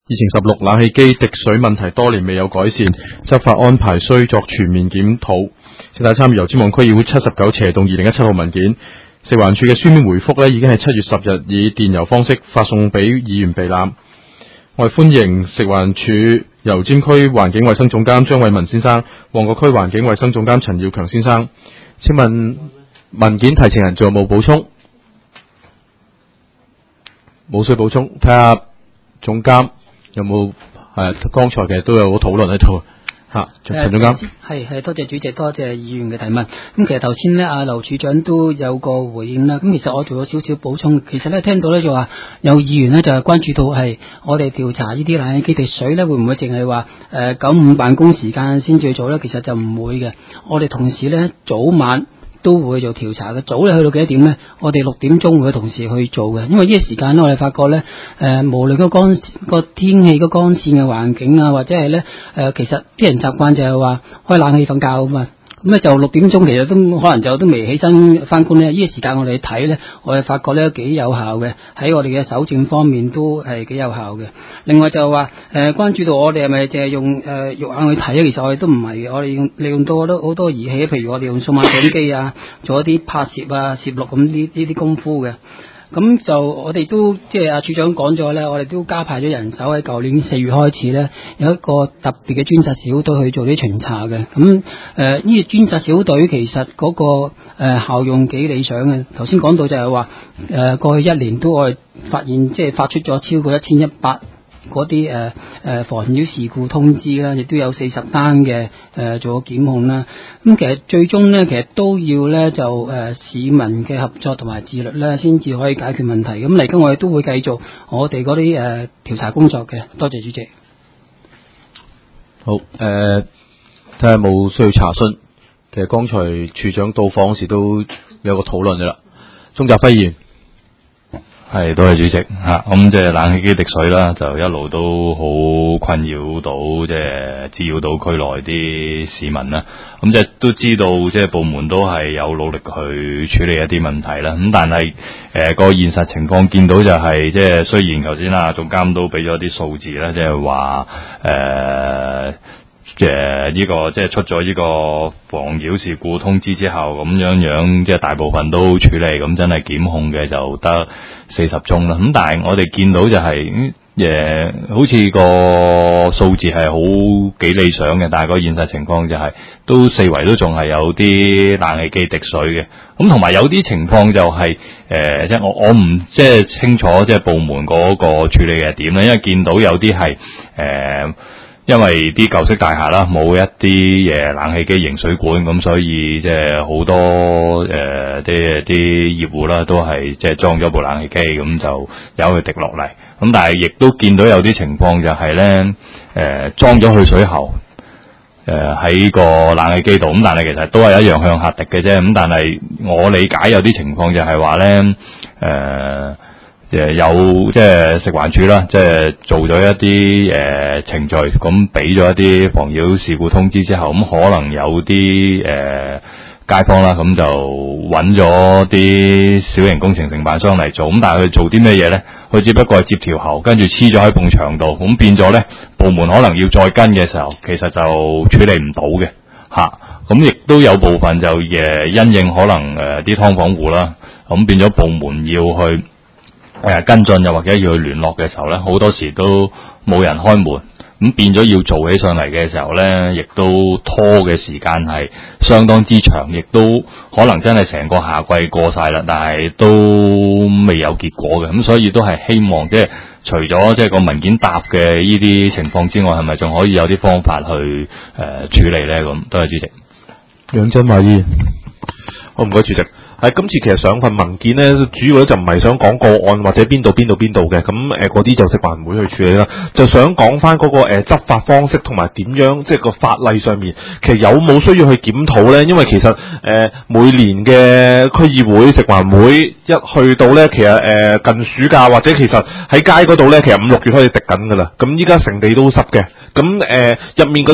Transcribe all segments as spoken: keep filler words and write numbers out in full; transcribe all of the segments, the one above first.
疫情十六，冷氣機滴水問題多年未有改善，執法安排需作全面檢討。請大家參與油尖旺區議會七十九斜洞二零一七號文件。食環署嘅書面回覆呢已經係七月十日以電郵方式發送俾議員備覽。我哋歡迎食環署油尖區環境衛生總監張偉文先生、旺角區環境衛生總監陳耀強先生。請問文件提呈人仲有冇補充？冇需補充，睇下總監有冇係剛才嘅都有個討論喺度嚇。陳總監係係多謝主席，多謝議員嘅提問。咁其實頭先咧，阿劉處長都有個回應啦。咁其實我做咗少少補充。其實咧聽到咧就話有議員咧就係關注到係我哋調查呢啲冷氣機滴水咧，會唔會淨係話誒九五辦公時間先至去做咧？其實就唔會嘅。我哋同事咧早晚都會做調查嘅，早咧去到幾多點呢？我哋六點鐘會有同事去做嘅，因為呢個時間咧，我哋發覺咧，誒、呃，無論個乾個天氣個乾線嘅環境啊，或者係咧，誒、呃，其實啲人習慣就係話開冷氣瞓覺啊嘛。咁咧就六點鐘，其實都可能就都未起身翻工咧。呢、這個時間我哋睇咧，我哋發覺咧幾有效嘅，喺我哋嘅搜證方面都係幾有效嘅。另外就話誒、呃，關注到我哋係咪淨係用誒、呃、肉眼去睇啊？其實我哋都唔係嘅，我哋用利用到好多好多儀器，譬如我哋用數碼相機啊，做一啲拍攝啊、攝錄咁呢呢啲功夫嘅。咁就我哋都即係阿處長講咗咧，我哋都加派咗人手喺舊年四月開始咧，有一個特別嘅專責小隊去做啲巡查嘅。咁誒呢個專責小隊其實嗰、那個誒、呃、效用幾理想嘅。頭先講到就係話誒過去一年都我哋發現即係發出咗超過一千一百嗰啲誒誒妨擾事故通知啦，亦都有四十單嘅誒、呃、做檢控啦。咁其實最終咧，其實都要咧就誒、呃、市民嘅合作同埋自律咧，先至可以解決問題。咁嚟緊我哋都會繼續我哋嗰啲誒調查工作嘅。多謝主席。 好誒，睇下冇需要查詢。其實剛才處長到訪時都有個討論嘅啦。鍾澤輝議員。 係，多謝主席吓。咁即係冷氣機滴水啦，就一路都好困擾到，即係滋擾到區內啲市民啦。咁即係都知道，即係部門都係有努力去處理一啲問題啦。咁但係誒個現實情況見到就係，即係雖然頭先啊總監都俾咗啲數字啦，即係話誒。誒，呢個即係出咗呢個妨擾事故通知之後，咁樣樣即係大部分都處理，咁真係檢控嘅就得四十宗啦。咁但係我哋見到就係，誒，好似個數字係好幾理想嘅，但係個現實情況就係，都四圍都仲係有啲冷氣機滴水嘅。咁同埋有啲情況就係，誒，即係我我唔即係清楚即係部門嗰個處理嘅點咧，因為見到有啲係誒。因為啲舊式大廈啦，冇一啲誒冷氣機迎水管，咁所以即係好多誒啲啲業戶啦，都係即係裝咗部冷氣機，咁就由佢滴落嚟。咁但係亦都見到有啲情況就係咧，誒裝咗去水喉，誒喺個冷氣機度，咁但係其實都係一樣向下滴嘅啫。咁但係我理解有啲情況就係話咧，誒、呃。誒有即係食環署啦，即係做咗一啲誒、呃、程序，咁俾咗一啲妨擾事故通知之後，咁可能有啲誒、呃、街坊啦，咁就揾咗啲小型工程承辦商嚟做，咁但係佢做啲咩嘢咧？佢只不過係接條喉，跟住黐咗喺埲牆度，咁變咗咧部門可能要再跟嘅時候，其實就處理唔到嘅嚇。咁亦都有部分就誒因應可能誒啲劏房戶啦，咁變咗部門要去。誒跟進又或者要去聯絡嘅時候咧，好多時都冇人開門，咁變咗要做起上嚟嘅時候咧，亦都拖嘅時間係相當之長，亦都可能真係成個夏季過晒啦，但係都未有結果嘅，咁所以都係希望即係除咗即係個文件答嘅呢啲情況之外，係咪仲可以有啲方法去誒、呃、處理咧？咁多謝主席。 楊振華議員， 好唔該主席。係今次其實上份文件咧，主要咧就唔係想講個案或者邊度邊度邊度嘅，咁誒嗰啲就食環會去處理啦。就想講翻嗰個誒、呃、執法方式同埋點樣，即係個法例上面，其實有冇需要去檢討咧？因為其實誒、呃、每年嘅區議會食環會一去到咧，其實誒、呃、近暑假或者其實喺街嗰度咧，其實五六月開始滴緊噶啦。咁依家成地都濕嘅，咁誒入面嗰啲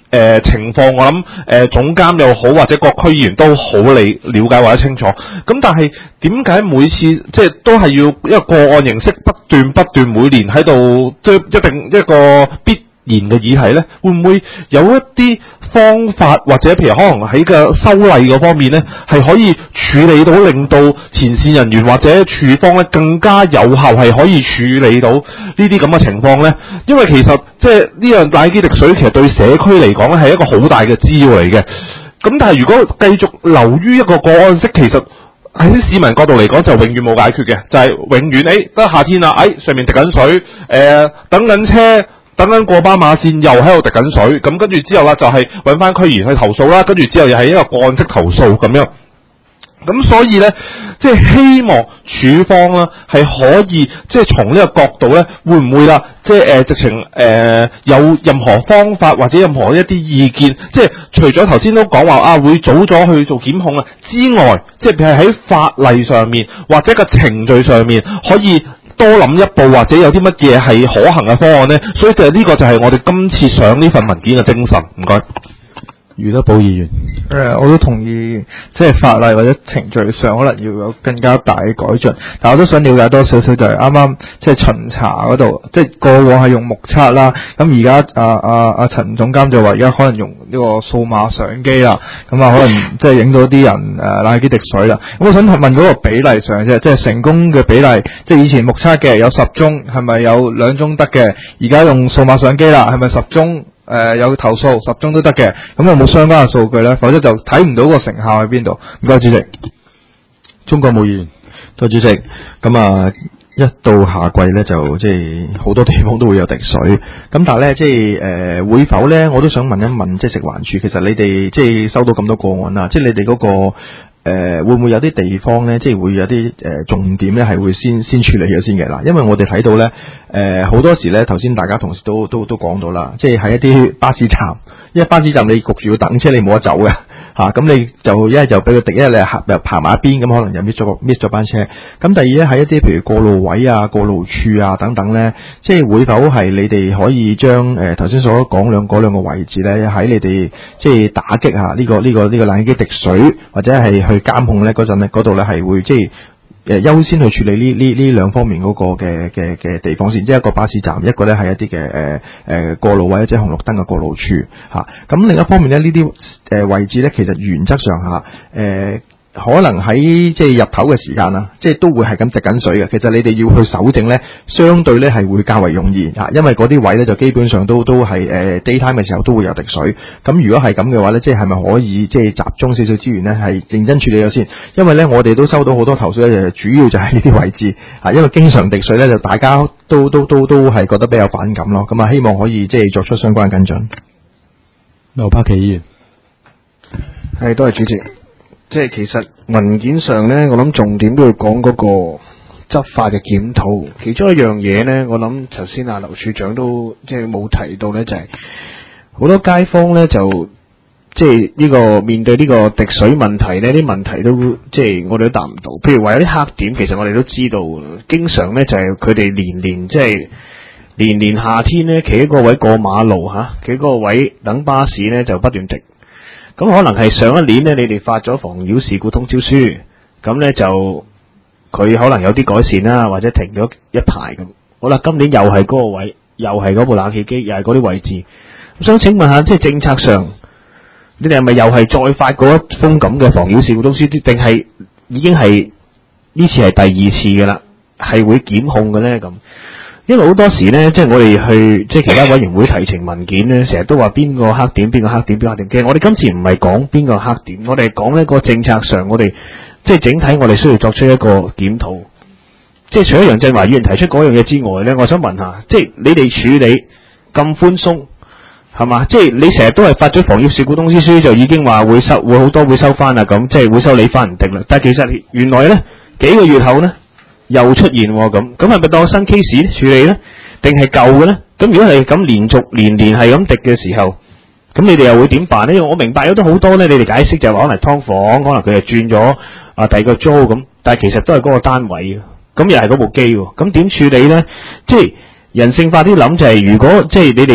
呃、情況，我諗誒、呃、總監又好或者各區議員都好理了解或者清楚。咁但係點解每次即係都係要一個個案形式不斷不斷每年喺度，即係一定一個必然嘅議題咧？會唔會有一啲方法或者譬如可能喺個修例嗰方面咧，係可以處理到令到前線人員或者處方咧更加有效，係可以處理到呢啲咁嘅情況咧？因為其實即係呢樣奶基滴水，其實對社區嚟講咧係一個好大嘅滋擾嚟嘅。咁但係如果繼續流於一個個案式，其實喺市民角度嚟講就永遠冇解決嘅，就係、是、永遠誒得夏天啦，誒、哎、上面滴緊水，誒、呃、等緊車。等緊過斑馬線又喺度滴緊水，咁跟住之後啦就係揾翻區議員去投訴啦，跟住之後又係一個個案式投訴咁樣。咁所以咧，即係希望署方啦係可以即係從呢個角度咧，會唔會啦？即係誒、呃、直情誒、呃、有任何方法或者任何一啲意見，即係除咗頭先都講話啊會早咗去做檢控啊之外，即係譬如喺法例上面或者個程序上面可以多諗一步，或者有啲乜嘢係可行嘅方案呢？所以就係呢個就係我哋今次上呢份文件嘅精神。唔該， 余德寶議員。 誒、呃，我都同意，即係法例或者程序上可能要有更加大嘅改進。但我都想了解多少少，就係啱啱即係巡查嗰度，即係過往係用目測啦，咁而家啊啊啊陳總監就話而家可能用呢個數碼相機啦，咁啊可能即係影到啲人誒奶基滴水啦。咁我想問嗰個比例上啫，即係成功嘅比例，即係以前目測嘅有十宗，係咪有兩宗得嘅？而家用數碼相機啦，係咪十宗？誒、呃，有投訴十宗都得嘅，咁有冇相關嘅數據咧？否則就睇唔到個成效喺邊度。唔該，主席。 鍾國武議員，多謝主席。咁啊，一到夏季咧，就即係好多地方都會有滴水。咁但係咧，即係誒、呃，會否咧？我都想問一問，即係食環署，其實你哋即係收到咁多個案啦，即係你哋嗰、那個。誒、呃、會唔會有啲地方咧，即係會有啲誒、呃、重點咧，係會先先處理咗先嘅啦？因為我哋睇到咧，誒好多時咧，頭先大家同事都都都講到啦，即係喺一啲巴士站，因為巴士站你焗住要等車，你冇得走嘅嚇，咁、啊、你就一係就俾佢滴，一係你行又爬埋一邊，咁可能又 miss 咗 miss 咗班車。咁第二咧，喺一啲譬如過路位啊、過路處啊等等咧，即係會否係你哋可以將誒頭先所講兩嗰兩個位置咧，喺你哋即係打擊下呢、呢個呢、呢個呢、呢個奶基滴水，或者係去監控咧嗰陣咧，嗰度咧係會即係誒優先去處理呢呢呢兩方面嗰個嘅嘅嘅地方先，即係一個巴士站，一個咧係一啲嘅誒誒過路位或者紅綠燈嘅過路處嚇。咁、啊、另一方面咧，呢啲誒位置咧，其實原則上嚇誒。呃可能喺即係日頭嘅時間啦，即係都會係咁滴緊水嘅。其實你哋要去搜證咧，相對咧係會較為容易啊，因為嗰啲位咧就基本上都都係誒、呃、daytime 嘅時候都會有滴水。咁如果係咁嘅話咧，即係係咪可以即係集中少少資源咧，係認真處理咗先？因為咧我哋都收到好多投訴咧，主要就係呢啲位置啊，因為經常滴水咧，就大家都都都都係覺得比較反感咯。咁啊，希望可以即係作出相關跟進。劉柏祺議員， 係多謝主席。即係其實文件上咧，我諗重點都要講嗰個執法嘅檢討。其中一樣嘢咧，我諗頭先阿劉處長都即係冇提到咧，就係、是、好多街坊咧就即係呢個面對呢個滴水問題咧，啲問題都即係我哋都答唔到。譬如話有啲黑點，其實我哋都知道，經常咧就係佢哋年年即係年年夏天咧，企喺嗰個位過馬路吓，企喺嗰個位等巴士咧就不斷滴。咁可能係上一年咧，你哋發咗妨擾事故通知書，咁咧就佢可能有啲改善啦，或者停咗一排咁。好啦，今年又係嗰個位，又係嗰部冷氣機，又係嗰啲位置。咁想請問下，即係政策上，你哋係咪又係再發過一封咁嘅妨擾事故通知書，定係已經係呢次係第二次嘅啦？係會檢控嘅咧咁？因為好多時咧，即係我哋去即係其他委員會提呈文件咧，成日都話邊個黑點，邊個黑點，邊個黑點。其實我哋今次唔係講邊個黑點，我哋講呢個政策上，我哋即係整體我哋需要作出一個檢討。即係除咗楊振華議員提出嗰樣嘢之外咧，我想問下，即係你哋處理咁寬鬆係嘛？即係你成日都係發咗妨擾事故通知書就已經話會收，會好多會收翻啦，咁即係會收你翻唔定啦。但係其實原來咧幾個月後咧，又出現咁，咁係咪當新 case 處理咧？定係舊嘅咧？咁如果係咁連續年年係咁滴嘅時候，咁你哋又會點辦咧？因為我明白有都好多咧，你哋解釋就話可能劏房，可能佢係轉咗啊第二個租咁，但係其實都係嗰個單位，咁又係嗰部機，咁點處理咧？即係人性化啲諗就係、是，如果即係你哋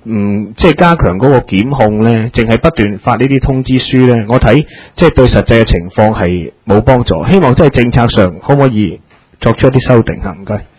唔即係加強嗰個檢控咧，淨係不斷發呢啲通知書咧，我睇即係對實際嘅情況係冇幫助。希望即係政策上可唔可以作出一啲修訂啊？唔該。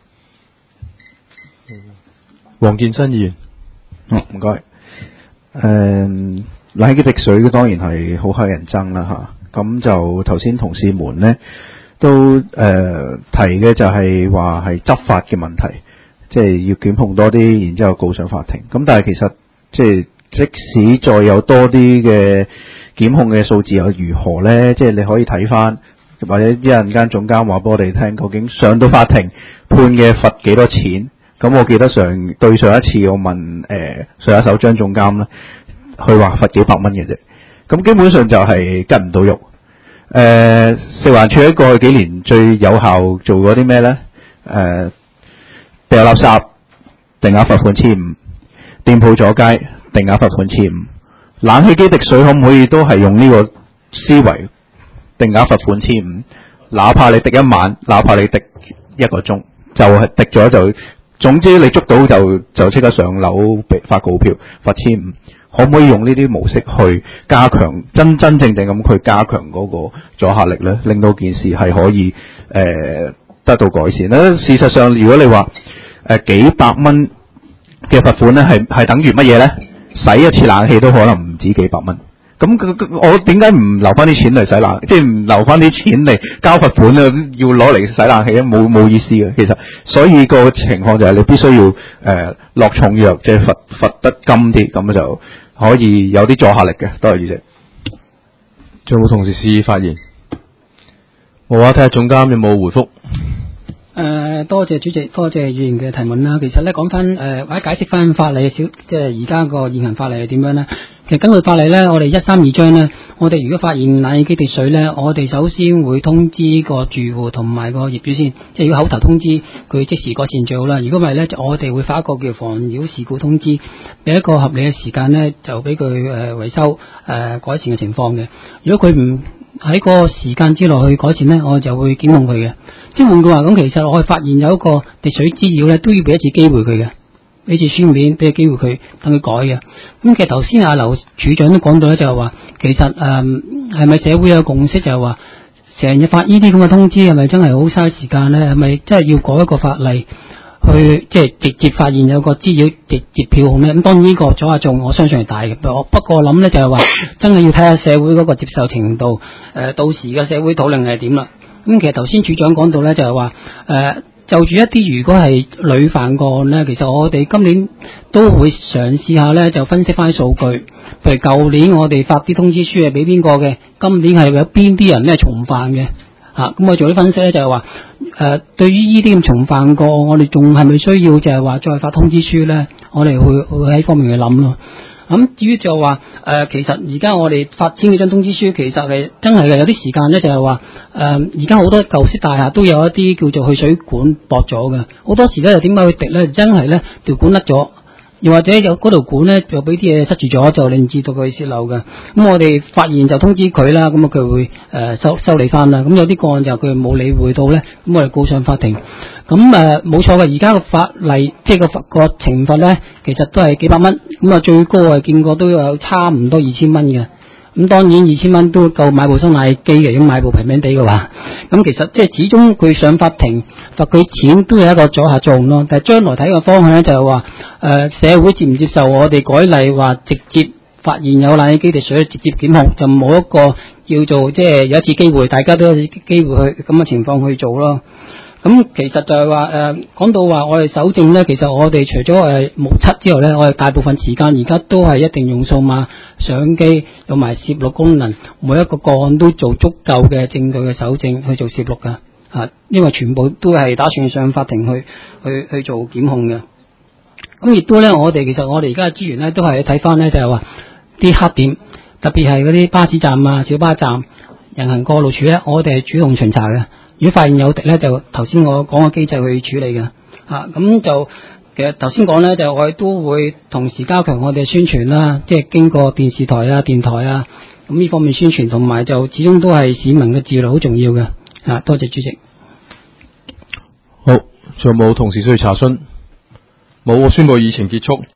黃建新議員， 哦，唔該。誒，冷氣機滴水當然係好乞人憎啦嚇。咁就頭先同事們咧都誒、呃、提嘅就係話係執法嘅問題。即係要檢控多啲，然之後告上法庭。咁但係其實即係即使再有多啲嘅檢控嘅數字又如何呢？即係你可以睇翻，或者一陣間總監話俾我哋聽，究竟上到法庭判嘅罰幾多錢？咁我記得上對上一次我問誒、呃、上一手張總監咧，佢話罰幾百蚊嘅啫。咁基本上就係跟唔到肉。誒、呃，食環署喺過去幾年最有效做過啲咩呢？誒、呃。掉垃圾定額罰款千五，店鋪阻街定額罰款千五，冷氣機滴水可唔可以都係用呢個思維定額罰款千五？哪怕你滴一晚，哪怕你滴一個鐘，就係、是、滴咗就，總之你捉到就就即刻上樓發告票罰千五。可唔可以用呢啲模式去加強真真正正咁去加強嗰個阻嚇力呢？令到件事係可以誒、呃、得到改善咧。事實上，如果你話誒、呃、幾百蚊嘅罰款咧，係係等於乜嘢咧？洗一次冷氣都可能唔止幾百蚊。咁我點解唔留翻啲錢嚟洗冷？即係唔留翻啲錢嚟交罰款咧？要攞嚟洗冷氣咧，冇冇意思嘅。其實，所以個情況就係你必須要誒落、呃、重藥，即係罰罰得金啲，咁就可以有啲阻嚇力嘅。多謝主席。 仲有冇同事示意發言？冇啊，睇下總監有冇回覆。 誒、呃，多謝主席，多謝議員嘅提問啦。其實咧，講翻誒或者解釋翻法例，小即係而家個現行法例係點樣咧？其實根據法例咧，我哋一三二章咧，我哋如果發現冷氣機滴水咧，我哋首先會通知個住戶同埋個業主先，即係如果口頭通知佢即時改善最好啦。如果唔係咧，我哋會發一個叫妨擾事故通知，俾一個合理嘅時間咧，就俾佢誒維修誒、呃、改善嘅情況嘅。如果佢唔喺個時間之內去改善咧，我就會檢控佢嘅。即係換句話講，其實我哋發現有一個滴水滋擾咧，都要俾一次機會佢嘅，俾次書面，俾個機會佢等佢改嘅。咁其實頭先阿劉處長都講到咧，就係話其實誒係咪社會有共識，就係話成日發呢啲咁嘅通知係咪真係好嘥時間咧？係咪真係要改一個法例去即係直接發現有個滋擾直接票控咧？咁當然呢個阻嚇作用我相信係大嘅。不過我諗咧就係話真係要睇下社會嗰個接受程度，誒、呃、到時嘅社會討論係點啦。咁其實頭先處長講到咧，就係話誒就住一啲如果係屢犯個案咧，其實我哋今年都會嘗試下咧，就分析翻啲數據。譬如舊年我哋發啲通知書係俾邊個嘅，今年係有邊啲人咧重犯嘅嚇。咁、啊、我做啲分析咧，就係話誒對於呢啲咁重犯個案，我哋仲係咪需要就係話再發通知書咧？我哋會會喺方面去諗咯。咁至於就話誒、呃，其實而家我哋發千幾張通知書，其實係真係嘅有啲時間咧，就係話誒，而家好多舊式大廈都有一啲叫做去水管駁咗嘅，好多時咧又點解會滴咧？真係咧條管甩咗，又或者有嗰條管咧就俾啲嘢塞住咗，就令至到佢泄漏嘅。咁我哋發現就通知佢啦，咁啊佢會誒、呃、收修理翻啦。咁有啲個案就佢冇理會到咧，咁我哋告上法庭。咁誒冇錯嘅，而家個法例即係個個懲罰咧，其實都係幾百蚊。咁啊最高啊見過都有差唔多二千蚊嘅。咁當然二千蚊都夠買部新冷氣機嘅，如果買部平平地嘅話。咁其實即係始終佢上法庭罰佢錢都有一個阻嚇作用咯。但係將來睇個方向咧，就係話誒社會接唔接受我哋改例話直接發現有冷氣機滴水直接檢控，就冇一個叫做即係有一次機會，大家都有機會去咁嘅情況去做咯。咁其實就係話誒講到話我哋搜證咧，其實我哋除咗誒目測之後咧，我哋大部分時間而家都係一定用數碼相機，用埋攝錄功能，每一個個案都做足夠嘅證據嘅搜證去做攝錄噶嚇，因為全部都係打算上法庭去去去做檢控嘅。咁亦都咧，我哋其實我哋而家嘅資源咧，都係睇翻咧，就係話啲黑點，特別係嗰啲巴士站啊、小巴站、人行過路處咧，我哋係主動巡查嘅。如果發現有滴咧，就頭先我講嘅機制去處理嘅，啊咁就其實頭先講咧，就我哋都會同時加強我哋嘅宣傳啦，即係經過電視台啊、電台啊，咁呢方面宣傳，同埋就始終都係市民嘅自律好重要嘅，啊多謝主席。 好，仲有冇同事需要查詢？冇，我宣布議程結束。